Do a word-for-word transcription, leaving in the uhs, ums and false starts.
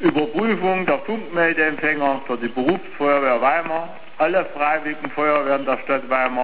Überprüfung der Funkmeldeempfänger für die Berufsfeuerwehr Weimar, alle Freiwilligen Feuerwehren der Stadt Weimar